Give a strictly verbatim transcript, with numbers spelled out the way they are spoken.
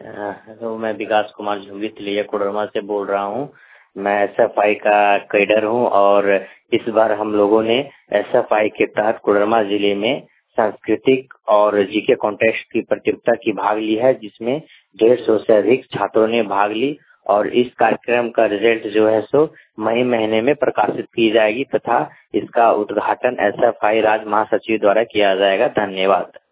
Hello, मैं विकास कुमार झुंगी तिलैया कोडरमा से बोल रहा हूँ। मैं एस एफ आई का कैडर हूँ और इस बार हम लोगों ने एस एफ आई के तहत कोडरमा जिले में सांस्कृतिक और जीके कॉन्टेस्ट की प्रतियोगिता की भाग ली है, जिसमें डेढ़ सौ से अधिक छात्रों ने भाग ली और इस कार्यक्रम का रिजल्ट जो है सो मई महीने में प्रकाशित की जाएगी तथा इसका उद्घाटन एस एफ आई राज्य महासचिव द्वारा किया जाएगा। धन्यवाद।